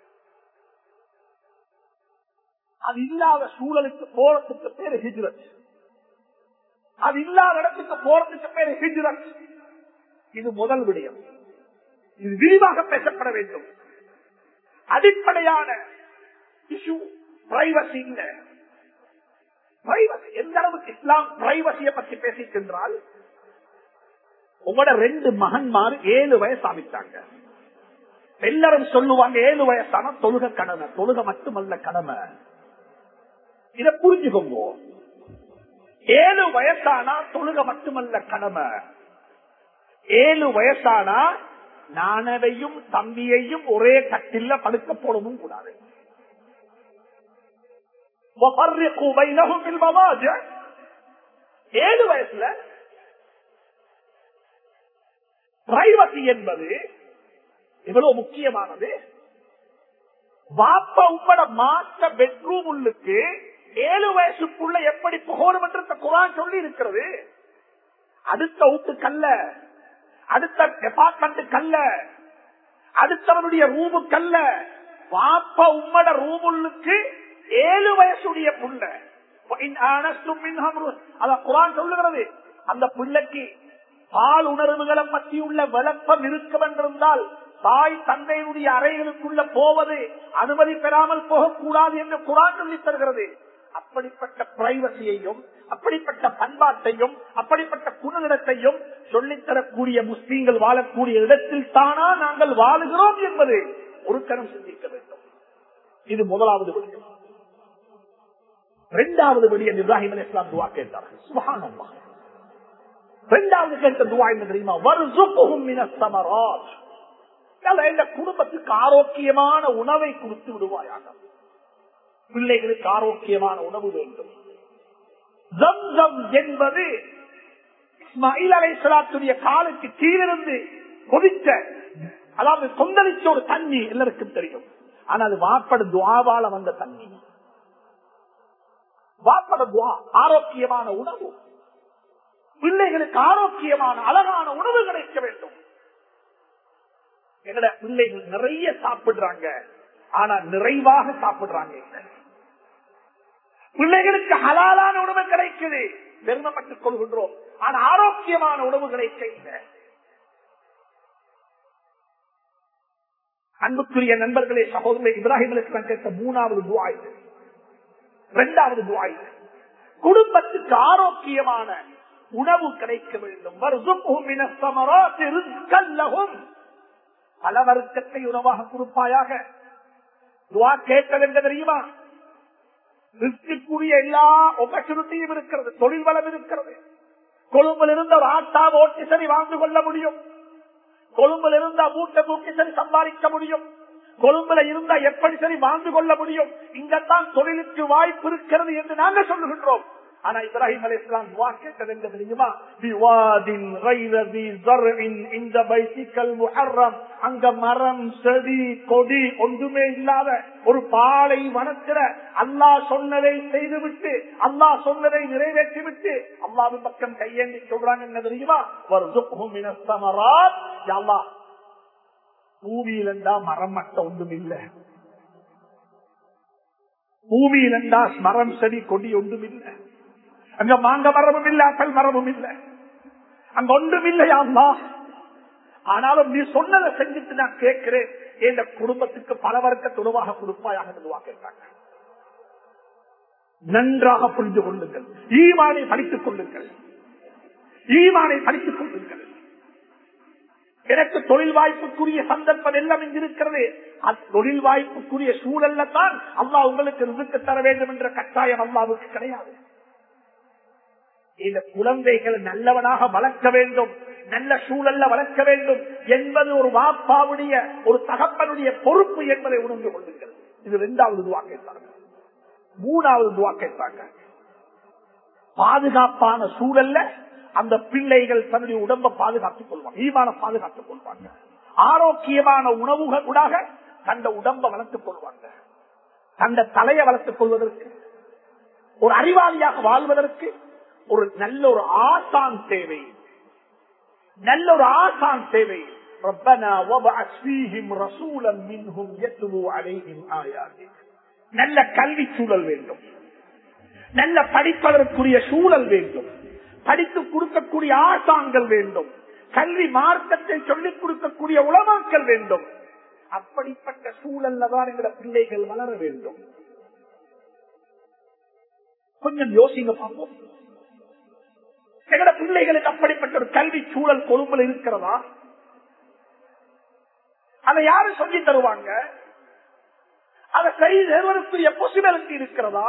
Speaker 1: அது இல்லாத சூழலுக்கு போறதுக்கு பேரு ஹிஜ்ரத். அது இல்லாத இடத்துக்கு போறதுக்கு பேரு ஹிஜ்ரத். இது முதல் விடயம். இது விரிவாக பேசப்பட வேண்டும். அடிப்படையான இஷ்யூ பிரைவசி இல்ல. பிரைவசி எந்த அளவுக்கு இஸ்லாம் பிரைவசியை பற்றி பேசிக்கின்றால், உங்களோட 2 மகன்மார் 7 வயசு ஆகிட்டாங்க. எல்லாரும் சொல்லுவாங்க 7 வயசான தொழுக கடமை. தொழுக மட்டுமல்ல கடமை. இதை புரிஞ்சுக்கோங்க. 7 வயசானா தொழுக மட்டுமல்ல கடமை. 7 வயசானா நானவையும் தம்பியையும் ஒரே கட்டில படுக்க போடவும் கூடாது. 7 வயசுல பிரைவசி என்பது எவ்வளவு முக்கியமானது. வாப்பா உப்பட மாற்ற பெட்ரூம் உள்ளுக்கு 7 வயசுக்குள்ள எப்படி போகணும் என்று குர்ஆன் சொல்லி இருக்கிறது. அடுத்த வீட்டுக்கல்ல, அடுத்த டிபார்ட்மெண்ட்டுக்கல்ல, அடுத்தவனுடைய ரூமுக்கல்ல, வாப்பா உம்மட ரூமுள்ளுக்கு 7 வயசுடைய புள்ள. அத குர்ஆன் சொல்லுகிறது. அந்த பிள்ளைக்கு பால் உணர்வுகளை பற்றியுள்ள விளக்கம் இருக்கும் என்றிருந்தால் தாய் தந்தையுடைய அறைகளுக்குள்ள போவது அனுமதி பெறாமல் போகக்கூடாது என்று குர்ஆன் சொல்லித் தருகிறது. அப்படிப்பட்ட பிரைவசியையும் அப்படிப்பட்ட பண்பாட்டையும் அப்படிப்பட்ட குணநடத்தையும் சொல்லித்தரக்கூடிய முஸ்லீம்கள் வாழக்கூடிய இடத்தில் தானா நாங்கள் வாழுகிறோம் என்பது ஒரு கணம் சிந்திக்க வேண்டும். இது முதலாவது விடயம். 2வது விடயம், இப்ராஹிம் அலைஹிஸ்ஸலாம் துஆ கேட்டார்கள். சுப்ஹானல்லாஹ். 2வது கேட்ட துஆ என்ன தெரியுமா? வர்ஸுக்ஹும் மினஸ் ஸமராத். இந்த குடும்பத்துக்கு ஆரோக்கியமான உணவை கொடுத்து விடுவாயாக. பிள்ளைகளுக்கு ஆரோக்கியமான உணவு வேண்டும். ஜம்ஸம் என்பது இஸ்மாயில் அலைஹிஸ்ஸலாத்துடைய காலுக்கு கீழிருந்து கொதித்த, அதாவது கொந்தளிச்ச ஒரு தண்ணி எல்லாருக்கும் தெரியும். ஆனால் அது வாப்பட துஆவால வந்த தண்ணி. வாப்பட துஆ, ஆரோக்கியமான உணவு. பிள்ளைகளுக்கு ஆரோக்கியமான அழகான உணவு கிடைக்க வேண்டும். எங்கட பிள்ளைகள் நிறைய சாப்பிடுறாங்க, ஆனா நிறைவாக சாப்பிடுறாங்க. பிள்ளைகளுக்கு ஹலாலான உணவு கிடைக்குது, பெருமைப்பட்டுக் கொள்கின்றோம், ஆனா ஆரோக்கியமான உணவு கிடைக்க இல்லை. அன்புக்குரிய நண்பர்களே, சகோதரர்களே, இப்ராஹிம் அலைஹிஸ்ஸலாம் கேட்ட 3வது துஆ இது. 2வது துஆ இது. குடும்பத்துக்கு ஆரோக்கியமான உணவு கிடைக்க வேண்டும். வர்ஸுக்ஹும் மினஸ் ஸமராத்தி ரிஸ்கன் லஹும். பல வர்க்கத்தை உணவாக கொடுப்பாயாக. துஆ கேட்டது என்ன தெரியுமா? ரிஸ்குரிய எல்லா ஆப்பர்ச்சுனிட்டியும் இருக்கிறது, தொழில் வளம் இருக்கிறது. கொழும்பில் இருந்த ஒரு ஆட்டா ஓட்டி சரி வாழ்ந்து கொள்ள முடியும். கொழும்பில் இருந்தா மூட்டை தூக்கி சரி சம்பாதிக்க முடியும். கொழும்புல இருந்தா எப்படி சரி வாழ்ந்து கொள்ள முடியும். இங்கத்தான் தொழிலுக்கு வாய்ப்பு இருக்கிறது என்று நாங்கள் சொல்லுகின்றோம். ஆனா இப்ராஹிம் அலைஹிஸ்ஸலாம் துஆ கேட்டது என்ன தெரியுமா? பிவாதின் கைரதி ஸர்இன் இன்த பைத்திக்கல் முஹர்ரம். அங்க மரம் செடி கொடி ஒன்றுமே இல்லாத ஒரு பாலை வனத்தில அல்லாஹ் சொன்னதை செய்துவிட்டு, அல்லாஹ் சொன்னதை நிறைவேற்றிவிட்டு அல்லாஹ்வின் பக்கம் கையேந்தி சொல்றாங்க என்ன தெரியுமா? வர்ஸுக்ஹும் மினஸ் ஸமராத். யா அல்லாஹ், பூமியிலண்டா மரம் மட்டும் ஒன்றும் இல்லை, பூமியில் என்றா மரம் செடி கொடி ஒன்றும் இல்லை. அங்க மாங்க மரமும் இல்லை, ஆப்பிள் மரமும் இல்லை, அங்க ஒன்றும் இல்லையா அல்லாஹ். ஆனாலும் நீ சொன்னதை செஞ்சுட்டு நான் கேட்கிறேன், என் குடும்பத்துக்கு பல வர்க்க துணவாக கொடுப்பாயாக கேட்டாங்க. நன்றாக புரிந்து கொள்ளுங்கள், ஈமானை படித்துக் கொள்ளுங்கள், ஈமானை படித்துக் கொள்ளுங்கள். எனக்கு தொழில் வாய்ப்புக்குரிய சந்தர்ப்பம் எல்லாம் இங்கு இருக்கிறது. தொழில் வாய்ப்புக்குரிய சூழல்ல தான் அல்லாஹ் உங்களுக்கு ரிஸ்க் தர வேண்டும் என்ற கட்டாயம் அல்லாஹ்வுக்கு கிடையாது. இந்த குழந்தைகள் நல்லவனாக வளர்க்க வேண்டும், நல்ல சூழல்ல வளர்க்க வேண்டும் என்பது ஒரு வாப்பாவுடைய ஒரு தகப்பனுடைய பொறுப்பு என்பதை உணர்ந்து கொள்ளுங்கள். இது 2வது துஆ கேட்டாங்க. 3வது துஆ கேட்டாங்க, பாதுகாப்பான சூழல்ல அந்த பிள்ளைகள் தன்னுடைய உடம்பை பாதுகாத்துக் கொள்வாங்க, ஈமான பாதுகாத்துக் கொள்வாங்க, ஆரோக்கியமான உணவுகளாக தந்த உடம்பை வளர்த்துக் கொள்வாங்க, தந்த தலையை வளர்த்துக் கொள்வதற்கு, ஒரு அறிவாளியாக வாழ்வதற்கு ஒரு நல்ல ஒரு ஆசான் தேவை, நல்ல ஒரு ஆசான் தேவை. ربنا وابعث فيهم رسولا منهم يتلو عليهم آياتك. நல்ல கல்வி சூழல் வேண்டும், நல்ல படிப்பதற்குரிய சூழல் வேண்டும், படித்து கொடுக்கக்கூடிய ஆசான்கள் வேண்டும், கல்வி மார்க்கத்தை சொல்லிக் கொடுக்கக்கூடிய உலமாக்கள் வேண்டும். அப்படிப்பட்ட சூழல்ல தான் எங்களுடைய பிள்ளைகள் வளர வேண்டும். கொஞ்சம் யோசிங்க பார்ப்போம், எங்களுடைய பிள்ளைகளுக்கு அப்படிப்பட்ட ஒரு கல்வி சூழல் கொழும்புல இருக்கிறதா? அதை யாரு சொல்லி தருவாங்க? அதை செய்வதற்குரிய பாசிபிலிட்டி இருக்கிறதா?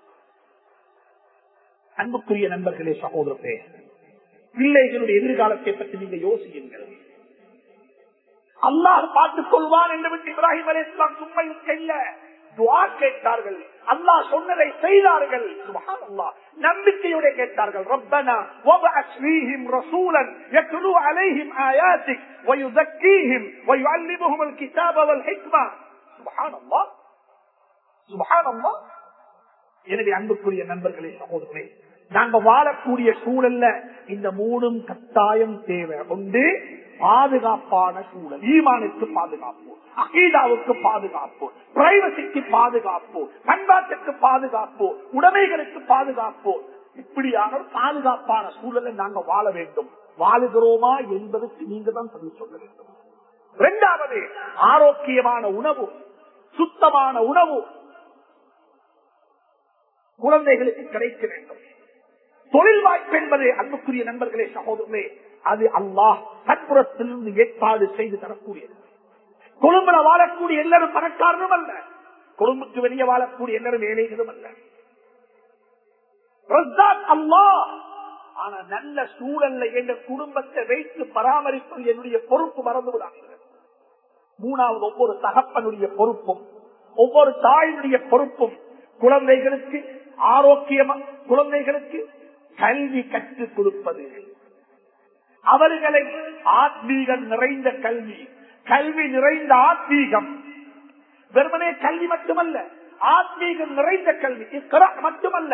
Speaker 1: அன்புக்குரிய நண்பர்களே, சகோதரர்களே, பிள்ளைகளுடைய எதிர்காலத்தை பற்றி நீங்க யோசியுங்கள். அல்லாஹ் பார்த்துக் கொள்வான் என்று விட்டு இப்ராஹிம் அலைஹிஸ்ஸலாம் சும்மா இல்ல, துஆ கேட்டார்கள், அல்லாஹ் சொன்னதை செய்தார்கள். சுப்ஹானல்லாஹ், நம்பிக்கையோட கேட்டார்கள். ரப்பனா வபஅஸ் ஃபீஹிம் ரசூலன் யத்லூ அலைஹிம் ஆயாத்திக் வயுஸக்கீஹிம் வயுஅல்லிமுஹுல் கிதாப வல் ஹிக்மா. சுப்ஹானல்லாஹ், சுப்ஹானல்லாஹ். எனவே அன்புக்குரிய நண்பர்களே, சகோதரர்களே, நாங்க வாழக்கூடிய சூழல்ல இந்த 3 கட்டாயம் தேவை. ஒன்று, பாதுகாப்பான சூழல், ஈமானுக்கு பாதுகாப்பு, அகீதாவுக்கு பாதுகாப்பு, பிரைவசிக்கு பாதுகாப்பு, பண்பாட்டுக்கு பாதுகாப்பு, உடைமைகளுக்கு பாதுகாப்பு. இப்படியான பாதுகாப்பான சூழலை நாங்க வாழ வேண்டும். வாழுகிறோமா என்பதற்கு நீங்க தான் சொல்ல வேண்டும். 2வது, ஆரோக்கியமான உணவு, சுத்தமான உணவு குழந்தைகளுக்கு கிடைக்க வேண்டும். தொழில் வாய்ப்பு என்பது அன்புக்குரிய நண்பர்களே, சகோதரர்களே, அது அல்லாஹ் சத்புரத்திலிருந்து ஏற்பாடு செய்து தரக்கூடியது. கொழும்புல வாழக்கூடிய எல்லாரும் பணக்காரரும் அல்ல, கொழும்புக்கு வெளியே வாழக்கூடிய எல்லாரும் ஏழைகளும் அல்ல. அல்லாஹ், ஆனா நல்ல சூழல்ல என்ற குடும்பத்தை வைத்து பராமரிப்பது என்னுடைய பொறுப்பு, மறந்து விடாது. 3வது, ஒவ்வொரு தகப்பனுடைய பொறுப்பும், ஒவ்வொரு தாயினுடைய பொறுப்பும் குழந்தைகளுக்கு ஆரோக்கியமா, குழந்தைகளுக்கு கல்வி கற்றுக் கொடுப்பது, அவர்களை ஆத்மீகம் நிறைந்த கல்வி, கல்வி நிறைந்த ஆத்மீகம், வெறுமனே கல்வி மட்டுமல்ல, ஆத்மீகம் நிறைந்த கல்வி, மட்டுமல்ல,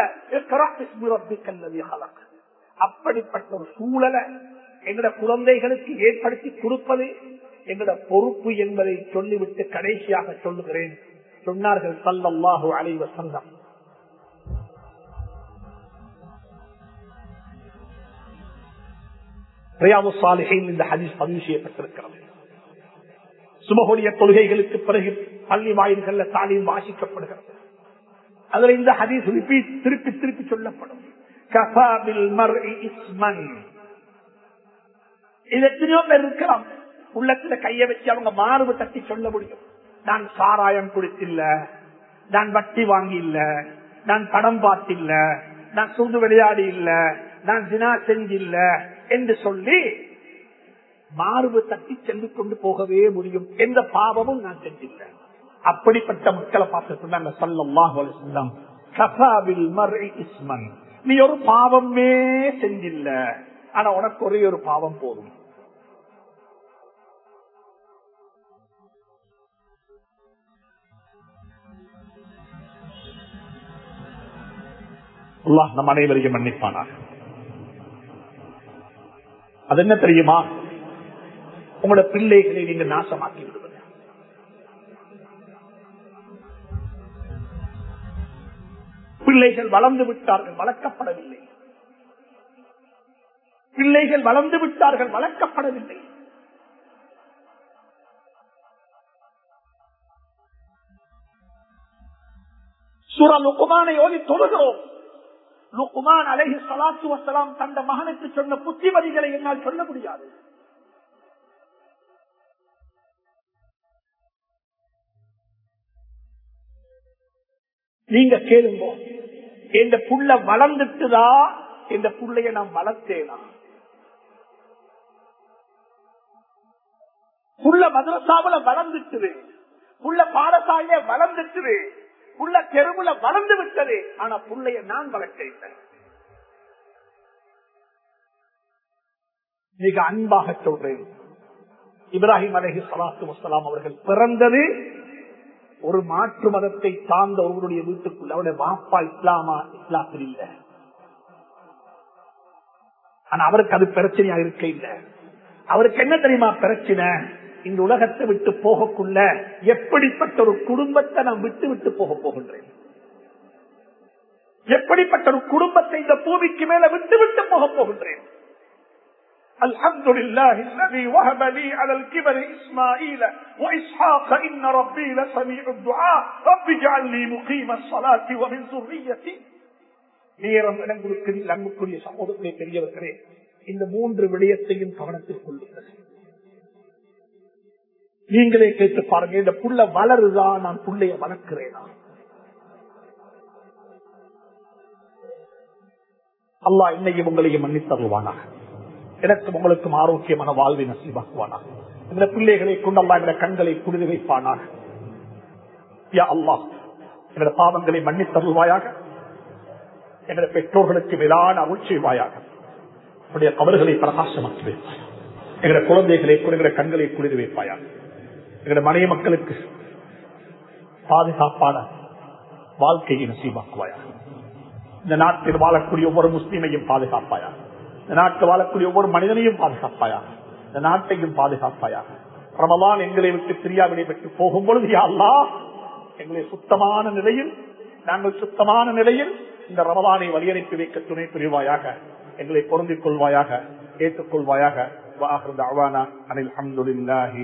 Speaker 1: அப்படிப்பட்ட ஒரு சூழலை எங்களோட குழந்தைகளுக்கு ஏற்படுத்தி கொடுப்பது எங்களோட பொறுப்பு என்பதை சொல்லிவிட்டு கடைசியாக சொல்லுகிறேன். சொன்னார்கள் ஸல்லல்லாஹு அலைஹி வஸல்லம், ரியாதுஸ் ஸாலிஹீன் இந்த ஹதீஸ் பதிவு செய்யப்பட்டிருக்கிறது. சுபஹுடைய தொழுகைகளுக்கு பிறகு பள்ளி வாயில்கள்ல தாலீம் வாசிக்கப்படுகிறது. அதுல இந்த ஹதீஸ் திருப்பி திருப்பி சொல்லப்படும். கஃபா பில் மர்இ இஸ்மன். இது எத்தனையோ பேர் இருக்கலாம், உள்ளத்துல கைய வச்சு அவங்க மார்பு தட்டி சொல்ல முடியும், நான் சாராயம் குடித்தில்ல, நான் வட்டி வாங்கி இல்ல, நான் படம் பார்த்தில்ல, நான் சூது விளையாடி இல்ல, நான் ஜினா செஞ்சில்ல என்று சொல்லி மார்பு தட்டி செல்லிக் கொண்டு போகவே முடியும். எந்த பாவமும் நான் செஞ்சில்ல. அப்படிப்பட்ட மக்களை பார்த்து சொன்னாங்க ஸல்லல்லாஹு அலைஹி வஸல்லம், கஃபா பில் மர்இ இஸ்மன். நீ ஒரு பாவமே செஞ்சில்ல, ஆனா உனக்கு ஒரே ஒரு பாவம் போதும். அல்லாஹ் நம் அனைவரையும் மன்னிப்பானார். அது என்ன தெரியுமா? உங்களோட பிள்ளைகளை நீங்க நாசமாக்கி விடுவது. பிள்ளைகள் வளர்ந்து விட்டார்கள், வளர்க்கப்படவில்லை. பிள்ளைகள் வளர்ந்து விட்டார்கள், வளர்க்கப்படவில்லை. சூரா லுக்மானை ஓதி தொழுகிறோம். லுக்மான் அலைஹி ஸலாத்து வஸ்ஸலாம் தந்த மகனுக்கு சொன்ன புத்திமதிகளை என்னால் சொல்ல முடியாது. நீங்க கேளுங்க, இந்த புள்ள வளர்ந்துட்டுதா, இந்த புள்ளைய நான் வளர்த்தேனா? புள்ள மதரசாவுல வளர்ந்துட்டு, புள்ள பாடசாலையில வளர்ந்துட்டு, புள்ள தெருவுல வளர்ந்து விட்டது. ஆனா புள்ளைய நான் வளர்க்கிறேன். மிக அன்பாக சொல்றேன், இப்ராஹிம் அலைஹி ஸலாத்து வஸ்ஸலாம் அவர்கள் பிறந்தது ஒரு மாற்று மதத்தை சார்ந்த ஒருவருடைய வீட்டுக்குள்ள. அவருடைய வாப்பா இஸ்லாத்தில் இல்லை. ஆனா அவருக்கு அது பிரச்சனையா இருக்க இல்லை. அவருக்கு என்ன தெரியுமா பிரச்சனை? இந்த உலகத்தை விட்டு போகக்குள்ள எப்படிப்பட்ட ஒரு குடும்பத்தை நான் விட்டு விட்டு போக போகின்றேன், எப்படிப்பட்ட ஒரு குடும்பத்தை இந்த பூமிக்கு மேல விட்டு விட்டு போக போகின்றேன். அல்ஹம்துலில்லாஹி அல்லதி வஹப லீ அலல் கிபரி இஸ்மாஈல வ இஸ்ஹாக இன்ன ரப்பீ லஸமீஉத் துஆ ரப்பி ஜஅல்னி முகீமஸ் ஸலாத்தி வ மின் ذُرِّيَّتِي. நேரம் இடங்களுக்கு அன்புக்குரிய சகோதரர்களே, பெரியவர்களே, இந்த மூன்று விடயத்தையும் கவனத்தில் கொள்ளுங்கள். நீங்களே கேட்டு பாருங்க, இந்த புள்ள வளருதா, நான் புள்ளைய வளர்க்கிறேனா? அல்லாஹ் என்னையும் உங்களையும் மன்னித்தருவானாக. எனக்கும் உங்களுக்கும் ஆரோக்கியமான வாழ்வை நசீபாக்குவானாக. இந்த பிள்ளைகளை கொண்டு அல்லாஹ் என்ற கண்களை குளிர வைப்பானாக. யா அல்லாஹ், என்ற பாவங்களை மன்னித்தருவாயாக. என்ற பெற்றோர்களுக்கு மேலான அருள் செய்வாயாக. அவருடைய கபர்களை பிரகாசமாக்கி வைப்பாய். எங்களுடைய குழந்தைகளை குளிர கண்களை குளிர வைப்பாயாக. எங்களுடைய மனைவி மக்களுக்கு பாதுகாப்பான வாழ்க்கையை நசீபாக்குவாயாக. இந்த நாட்டில் வாழக்கூடிய ஒவ்வொரு முஸ்லீமையும் பாதுகாப்பாயாக. இந்த நாட்டில் வாழக்கூடிய ஒவ்வொரு மனிதனையும் பாதுகாப்பாயாக. இந்த நாட்டையும் பாதுகாப்பாயாக. ரமலான் எங்களை விட்டு பிரியாவினை பெற்று போகும் பொழுது யா அல்லாஹ், எங்களை சுத்தமான நிலையில், நாங்கள் சுத்தமான நிலையில் இந்த ரமலானை வழியனுப்பி வைக்க துணை புரிவாயாக. எங்களை பொருந்திக் கொள்வாயாக, ஏற்றுக்கொள்வாயாக. வாஹிரு தஅவானா அனில் ஹம்துலில்லாஹி